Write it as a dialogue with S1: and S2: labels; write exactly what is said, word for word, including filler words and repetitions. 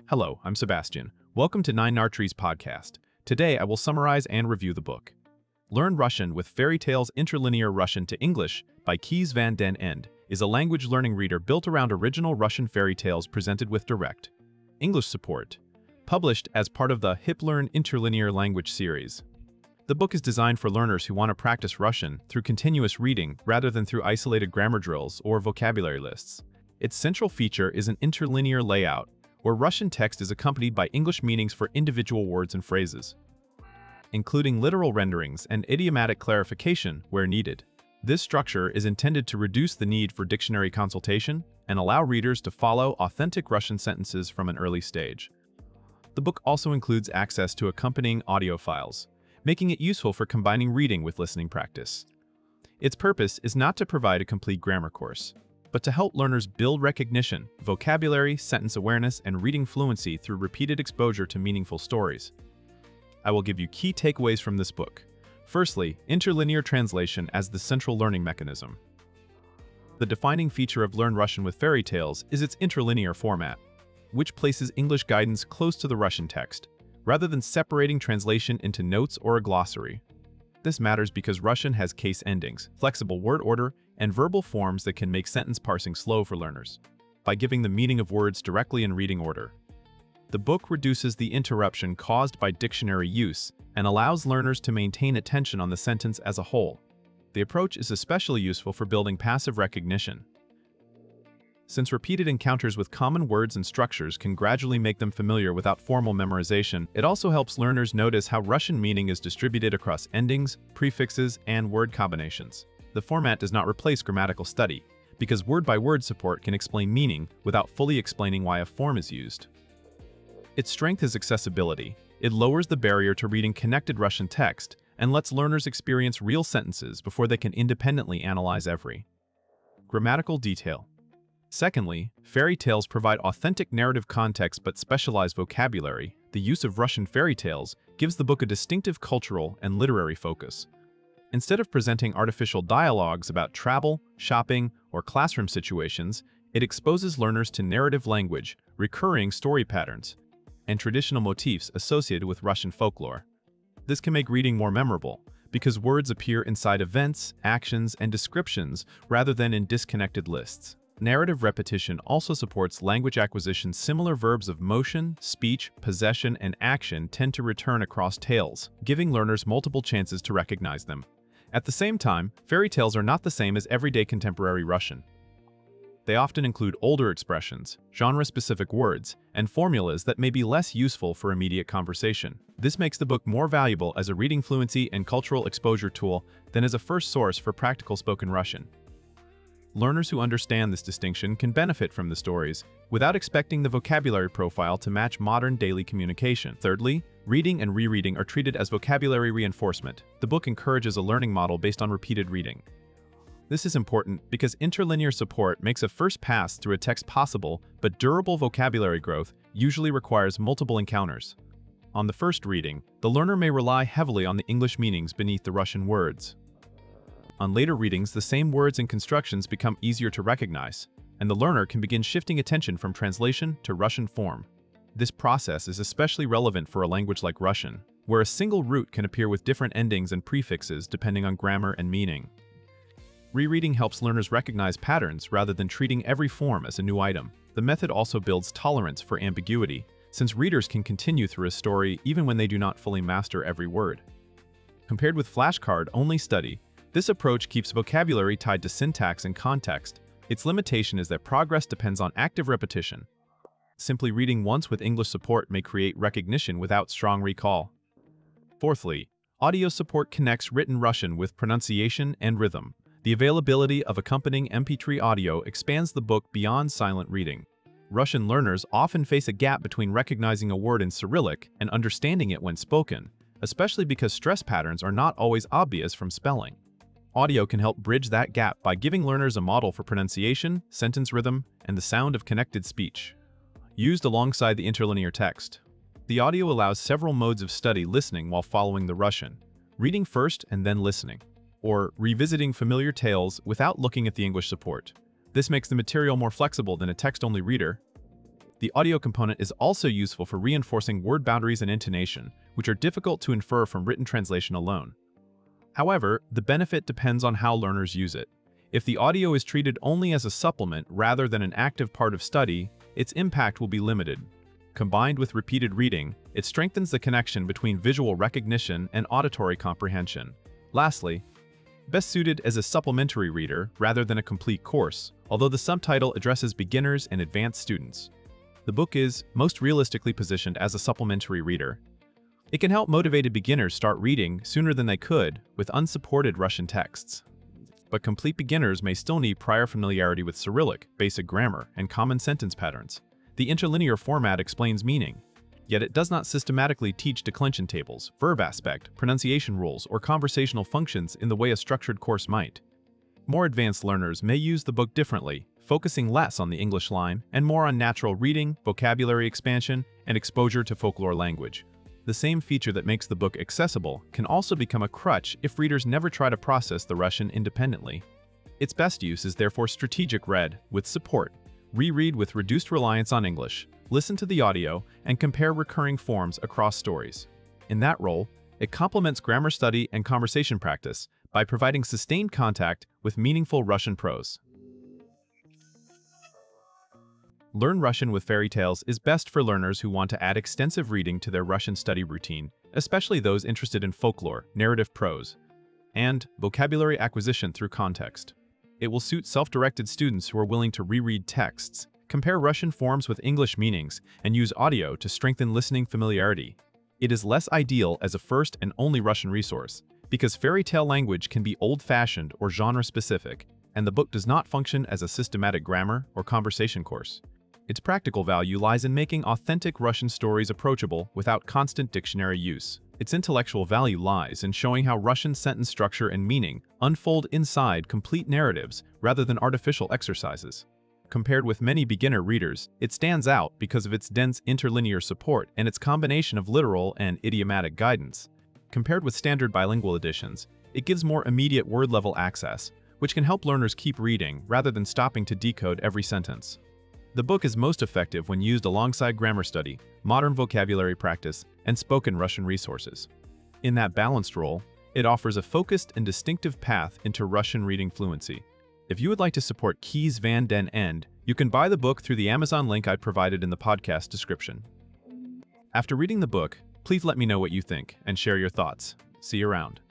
S1: Hello, I'm Sebastian. Welcome to Nine Nartrees podcast. Today I will summarize and review the book. Learn Russian with Fairy Tales Interlinear Russian to English by Kees van den Ende is a language learning reader built around original Russian fairy tales presented with direct English support. Published as part of the HipLearn Interlinear Language series. The book is designed for learners who want to practice Russian through continuous reading rather than through isolated grammar drills or vocabulary lists. Its central feature is an interlinear layout, where Russian text is accompanied by English meanings for individual words and phrases, including literal renderings and idiomatic clarification where needed. This structure is intended to reduce the need for dictionary consultation and allow readers to follow authentic Russian sentences from an early stage. The book also includes access to accompanying audio files, making it useful for combining reading with listening practice. Its purpose is not to provide a complete grammar course, but to help learners build recognition, vocabulary, sentence awareness, and reading fluency through repeated exposure to meaningful stories. I will give you key takeaways from this book. Firstly, interlinear translation as the central learning mechanism. The defining feature of Learn Russian with Fairy Tales is its interlinear format, which places English guidance close to the Russian text, rather than separating translation into notes or a glossary. This matters because Russian has case endings, flexible word order, and verbal forms that can make sentence parsing slow for learners, by giving the meaning of words directly in reading order. The book reduces the interruption caused by dictionary use and allows learners to maintain attention on the sentence as a whole. The approach is especially useful for building passive recognition, since repeated encounters with common words and structures can gradually make them familiar without formal memorization. It also helps learners notice how Russian meaning is distributed across endings, prefixes, and word combinations. The format does not replace grammatical study, because word-by-word support can explain meaning without fully explaining why a form is used. Its strength is accessibility. It lowers the barrier to reading connected Russian text and lets learners experience real sentences before they can independently analyze every grammatical detail. Secondly, fairy tales provide authentic narrative context but specialized vocabulary. The use of Russian fairy tales gives the book a distinctive cultural and literary focus. Instead of presenting artificial dialogues about travel, shopping, or classroom situations, it exposes learners to narrative language, recurring story patterns, and traditional motifs associated with Russian folklore. This can make reading more memorable, because words appear inside events, actions, and descriptions rather than in disconnected lists. Narrative repetition also supports language acquisition. Similar verbs of motion, speech, possession, and action tend to return across tales, giving learners multiple chances to recognize them. At the same time, fairy tales are not the same as everyday contemporary Russian. They often include older expressions, genre-specific words, and formulas that may be less useful for immediate conversation. This makes the book more valuable as a reading fluency and cultural exposure tool than as a first source for practical spoken Russian. Learners who understand this distinction can benefit from the stories without expecting the vocabulary profile to match modern daily communication. Thirdly, reading and rereading are treated as vocabulary reinforcement. The book encourages a learning model based on repeated reading. This is important because interlinear support makes a first pass through a text possible, but durable vocabulary growth usually requires multiple encounters. On the first reading, the learner may rely heavily on the English meanings beneath the Russian words. On later readings, the same words and constructions become easier to recognize, and the learner can begin shifting attention from translation to Russian form. This process is especially relevant for a language like Russian, where a single root can appear with different endings and prefixes depending on grammar and meaning. Rereading helps learners recognize patterns rather than treating every form as a new item. The method also builds tolerance for ambiguity, since readers can continue through a story even when they do not fully master every word. Compared with flashcard-only study, this approach keeps vocabulary tied to syntax and context. Its limitation is that progress depends on active repetition. Simply reading once with English support may create recognition without strong recall. Fourthly, audio support connects written Russian with pronunciation and rhythm. The availability of accompanying M P three audio expands the book beyond silent reading. Russian learners often face a gap between recognizing a word in Cyrillic and understanding it when spoken, especially because stress patterns are not always obvious from spelling. Audio can help bridge that gap by giving learners a model for pronunciation, sentence rhythm, and the sound of connected speech, used alongside the interlinear text. The audio allows several modes of study: listening while following the Russian, reading first and then listening, or revisiting familiar tales without looking at the English support. This makes the material more flexible than a text-only reader. The audio component is also useful for reinforcing word boundaries and intonation, which are difficult to infer from written translation alone. However, the benefit depends on how learners use it. If the audio is treated only as a supplement rather than an active part of study, its impact will be limited. Combined with repeated reading, it strengthens the connection between visual recognition and auditory comprehension. Lastly, best suited as a supplementary reader rather than a complete course, although the subtitle addresses beginners and advanced students. The book is most realistically positioned as a supplementary reader. It can help motivated beginners start reading sooner than they could with unsupported Russian texts. But complete beginners may still need prior familiarity with Cyrillic, basic grammar, and common sentence patterns. The interlinear format explains meaning, yet it does not systematically teach declension tables, verb aspect, pronunciation rules, or conversational functions in the way a structured course might. More advanced learners may use the book differently, focusing less on the English line and more on natural reading, vocabulary expansion, and exposure to folklore language. The same feature that makes the book accessible can also become a crutch if readers never try to process the Russian independently. Its best use is therefore strategic read, with support, reread with reduced reliance on English, listen to the audio, and compare recurring forms across stories. In that role, it complements grammar study and conversation practice by providing sustained contact with meaningful Russian prose. Learn Russian with Fairy Tales is best for learners who want to add extensive reading to their Russian study routine, especially those interested in folklore, narrative prose, and vocabulary acquisition through context. It will suit self-directed students who are willing to reread texts, compare Russian forms with English meanings, and use audio to strengthen listening familiarity. It is less ideal as a first and only Russian resource, because fairy tale language can be old-fashioned or genre-specific, and the book does not function as a systematic grammar or conversation course. Its practical value lies in making authentic Russian stories approachable without constant dictionary use. Its intellectual value lies in showing how Russian sentence structure and meaning unfold inside complete narratives rather than artificial exercises. Compared with many beginner readers, it stands out because of its dense interlinear support and its combination of literal and idiomatic guidance. Compared with standard bilingual editions, it gives more immediate word-level access, which can help learners keep reading rather than stopping to decode every sentence. The book is most effective when used alongside grammar study, modern vocabulary practice, and spoken Russian resources. In that balanced role, it offers a focused and distinctive path into Russian reading fluency. If you would like to support Kees van den Ende, you can buy the book through the Amazon link I provided in the podcast description. After reading the book, please let me know what you think and share your thoughts. See you around.